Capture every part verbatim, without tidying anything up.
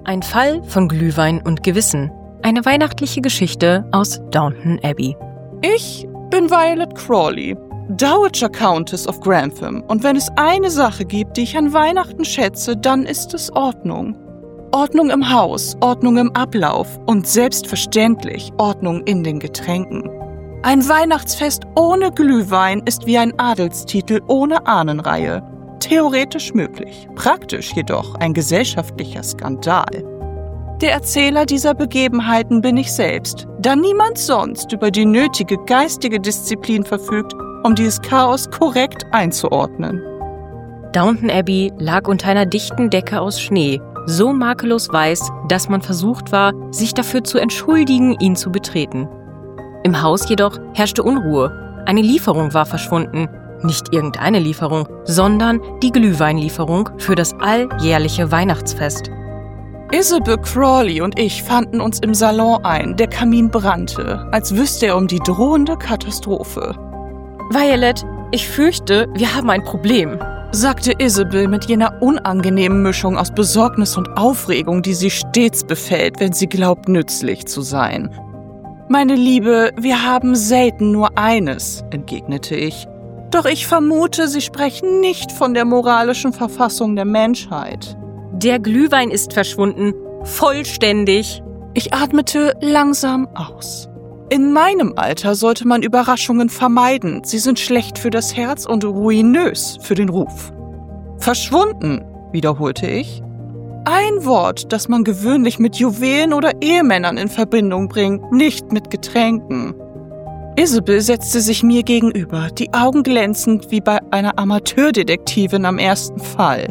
Ein Fall von Glühwein und Gewissen. Eine weihnachtliche Geschichte aus Downton Abbey. Ich bin Violet Crawley, Dowager Countess of Grantham. Und wenn es eine Sache gibt, die ich an Weihnachten schätze, dann ist es Ordnung. Ordnung im Haus, Ordnung im Ablauf und selbstverständlich Ordnung in den Getränken. Ein Weihnachtsfest ohne Glühwein ist wie ein Adelstitel ohne Ahnenreihe. Theoretisch möglich, praktisch jedoch ein gesellschaftlicher Skandal. Der Erzähler dieser Begebenheiten bin ich selbst, da niemand sonst über die nötige geistige Disziplin verfügt, um dieses Chaos korrekt einzuordnen. Downton Abbey lag unter einer dichten Decke aus Schnee, so makellos weiß, dass man versucht war, sich dafür zu entschuldigen, ihn zu betreten. Im Haus jedoch herrschte Unruhe. Eine Lieferung war verschwunden. Nicht irgendeine Lieferung, sondern die Glühweinlieferung für das alljährliche Weihnachtsfest. Isabel Crawley und ich fanden uns im Salon ein. Der Kamin brannte, als wüsste er um die drohende Katastrophe. Violet, ich fürchte, wir haben ein Problem, sagte Isabel mit jener unangenehmen Mischung aus Besorgnis und Aufregung, die sie stets befällt, wenn sie glaubt, nützlich zu sein. Meine Liebe, wir haben selten nur eines, entgegnete ich. Doch ich vermute, Sie sprechen nicht von der moralischen Verfassung der Menschheit. Der Glühwein ist verschwunden, vollständig. Ich atmete langsam aus. In meinem Alter sollte man Überraschungen vermeiden. Sie sind schlecht für das Herz und ruinös für den Ruf. Verschwunden, wiederholte ich. Ein Wort, das man gewöhnlich mit Juwelen oder Ehemännern in Verbindung bringt, nicht mit Getränken. Isabel setzte sich mir gegenüber, die Augen glänzend wie bei einer Amateurdetektivin am ersten Fall.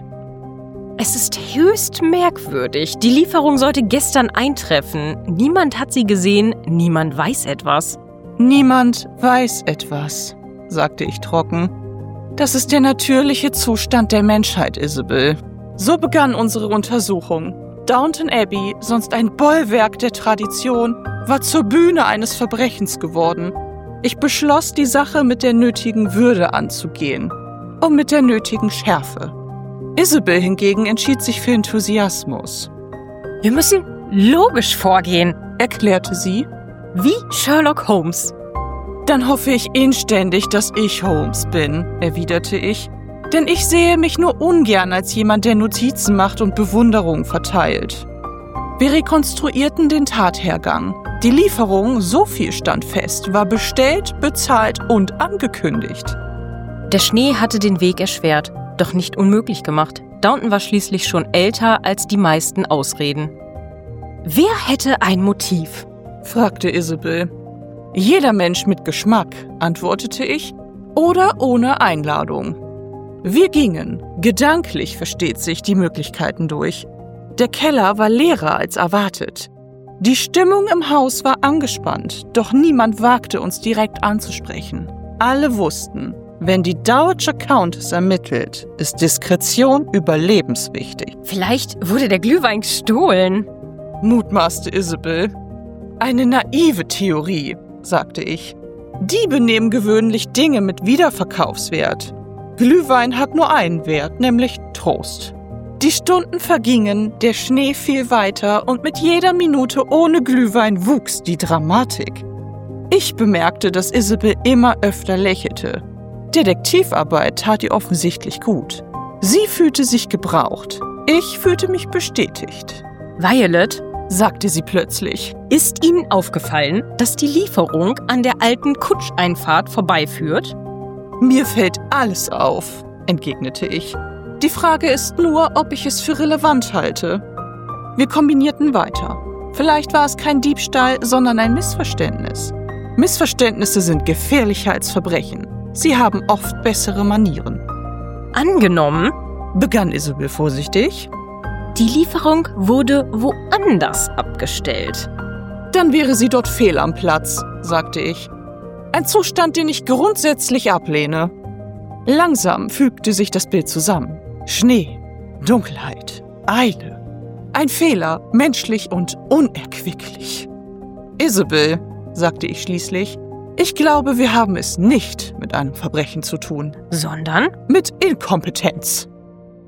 Es ist höchst merkwürdig. Die Lieferung sollte gestern eintreffen. Niemand hat sie gesehen, niemand weiß etwas. Niemand weiß etwas, sagte ich trocken. Das ist der natürliche Zustand der Menschheit, Isabel. So begann unsere Untersuchung. Downton Abbey, sonst ein Bollwerk der Tradition, war zur Bühne eines Verbrechens geworden. Ich beschloss, die Sache mit der nötigen Würde anzugehen und mit der nötigen Schärfe. Isabel hingegen entschied sich für Enthusiasmus. Wir müssen logisch vorgehen, erklärte sie, wie Sherlock Holmes. Dann hoffe ich inständig, dass ich Holmes bin, erwiderte ich, denn ich sehe mich nur ungern als jemand, der Notizen macht und Bewunderung verteilt. Wir rekonstruierten den Tathergang. Die Lieferung, so viel stand fest, war bestellt, bezahlt und angekündigt. Der Schnee hatte den Weg erschwert, doch nicht unmöglich gemacht. Downton war schließlich schon älter als die meisten Ausreden. Wer hätte ein Motiv? Fragte Isabel. Jeder Mensch mit Geschmack, antwortete ich, oder ohne Einladung. Wir gingen, gedanklich versteht sich, die Möglichkeiten durch. Der Keller war leerer als erwartet. Die Stimmung im Haus war angespannt, doch niemand wagte uns direkt anzusprechen. Alle wussten, wenn die Dowager Countess ermittelt, ist Diskretion überlebenswichtig. Vielleicht wurde der Glühwein gestohlen, mutmaßte Isabel. Eine naive Theorie, sagte ich. Diebe nehmen gewöhnlich Dinge mit Wiederverkaufswert. Glühwein hat nur einen Wert, nämlich Trost. Die Stunden vergingen, der Schnee fiel weiter und mit jeder Minute ohne Glühwein wuchs die Dramatik. Ich bemerkte, dass Isabel immer öfter lächelte. Detektivarbeit tat ihr offensichtlich gut. Sie fühlte sich gebraucht. Ich fühlte mich bestätigt. Violet, sagte sie plötzlich, ist Ihnen aufgefallen, dass die Lieferung an der alten Kutscheinfahrt vorbeiführt? Mir fällt alles auf, entgegnete ich. Die Frage ist nur, ob ich es für relevant halte. Wir kombinierten weiter. Vielleicht war es kein Diebstahl, sondern ein Missverständnis. Missverständnisse sind gefährlicher als Verbrechen. Sie haben oft bessere Manieren. Angenommen, begann Isabel vorsichtig, die Lieferung wurde woanders abgestellt. Dann wäre sie dort fehl am Platz, sagte ich. Ein Zustand, den ich grundsätzlich ablehne. Langsam fügte sich das Bild zusammen. Schnee, Dunkelheit, Eile. Ein Fehler, menschlich und unerquicklich. Isabel, sagte ich schließlich, ich glaube, wir haben es nicht mit einem Verbrechen zu tun. Sondern? Mit Inkompetenz.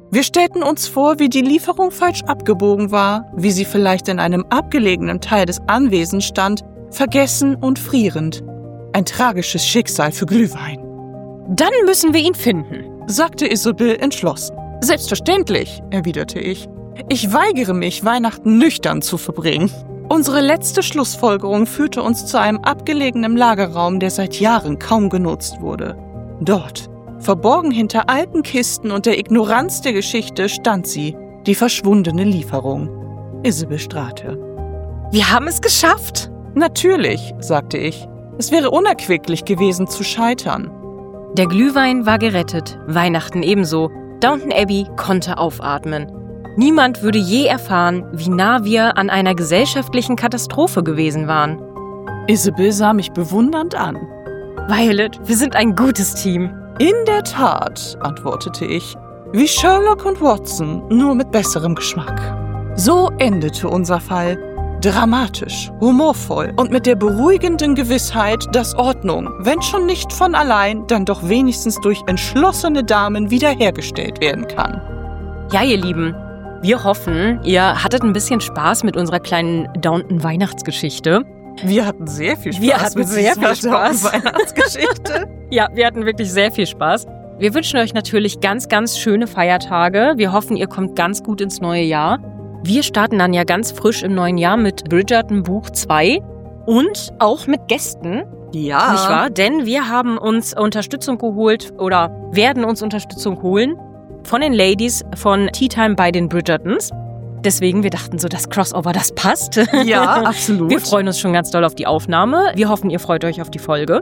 Wir stellten uns vor, wie die Lieferung falsch abgebogen war, wie sie vielleicht in einem abgelegenen Teil des Anwesens stand, vergessen und frierend. Ein tragisches Schicksal für Glühwein. Dann müssen wir ihn finden, sagte Isabel entschlossen. Selbstverständlich, erwiderte ich. Ich weigere mich, Weihnachten nüchtern zu verbringen. Unsere letzte Schlussfolgerung führte uns zu einem abgelegenen Lagerraum, der seit Jahren kaum genutzt wurde. Dort, verborgen hinter alten Kisten und der Ignoranz der Geschichte, stand sie, die verschwundene Lieferung. Isabel strahlte. Wir haben es geschafft. Natürlich, sagte ich. Es wäre unerquicklich gewesen zu scheitern. Der Glühwein war gerettet, Weihnachten ebenso. Downton Abbey konnte aufatmen. Niemand würde je erfahren, wie nah wir an einer gesellschaftlichen Katastrophe gewesen waren. Isabel sah mich bewundernd an. Violet, wir sind ein gutes Team. In der Tat, antwortete ich, wie Sherlock und Watson, nur mit besserem Geschmack. So endete unser Fall. Dramatisch, humorvoll und mit der beruhigenden Gewissheit, dass Ordnung, wenn schon nicht von allein, dann doch wenigstens durch entschlossene Damen wiederhergestellt werden kann. Ja, ihr Lieben, wir hoffen, ihr hattet ein bisschen Spaß mit unserer kleinen Downton-Weihnachtsgeschichte. Wir hatten sehr viel Spaß. Wir hatten mit sehr viel Spaß. Weihnachtsgeschichte. Ja, wir hatten wirklich sehr viel Spaß. Wir wünschen euch natürlich ganz, ganz schöne Feiertage. Wir hoffen, ihr kommt ganz gut ins neue Jahr. Wir starten dann ja ganz frisch im neuen Jahr mit Bridgerton Buch zwei und auch mit Gästen. Ja. Nicht wahr? Denn wir haben uns Unterstützung geholt oder werden uns Unterstützung holen von den Ladies von Tea Time bei den Bridgertons. Deswegen, wir dachten so, das Crossover, das passt. Ja, absolut. Wir freuen uns schon ganz doll auf die Aufnahme. Wir hoffen, ihr freut euch auf die Folge.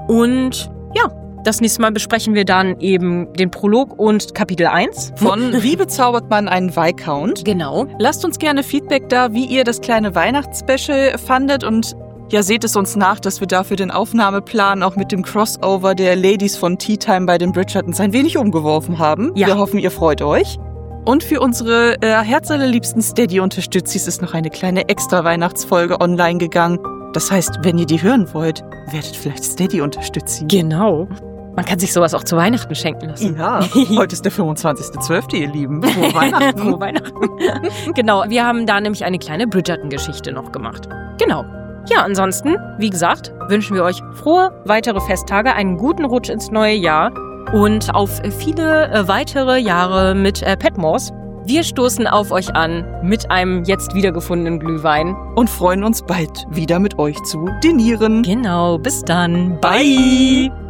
Und ja, das nächste Mal besprechen wir dann eben den Prolog und Kapitel eins. Von Wie bezaubert man einen Viscount? Genau. Lasst uns gerne Feedback da, wie ihr das kleine Weihnachtsspecial fandet und ja, seht es uns nach, dass wir dafür den Aufnahmeplan auch mit dem Crossover der Ladies von Tea Time bei den Bridgertons ein wenig umgeworfen haben. Ja. Wir hoffen, ihr freut euch. Und für unsere äh, herzallerliebsten Steady-Unterstützis ist noch eine kleine Extra-Weihnachtsfolge online gegangen. Das heißt, wenn ihr die hören wollt, werdet vielleicht Steady-Unterstützi. Genau. Man kann sich sowas auch zu Weihnachten schenken lassen. Ja, heute ist der fünfundzwanzigster zwölfte, ihr Lieben. Frohe Weihnachten. Frohe Weihnachten. Genau, wir haben da nämlich eine kleine Bridgerton-Geschichte noch gemacht. Genau. Ja, ansonsten, wie gesagt, wünschen wir euch frohe weitere Festtage, einen guten Rutsch ins neue Jahr und auf viele äh, weitere Jahre mit äh, Petmores. Wir stoßen auf euch an mit einem jetzt wiedergefundenen Glühwein. Und freuen uns bald wieder mit euch zu dinieren. Genau, bis dann. Bye!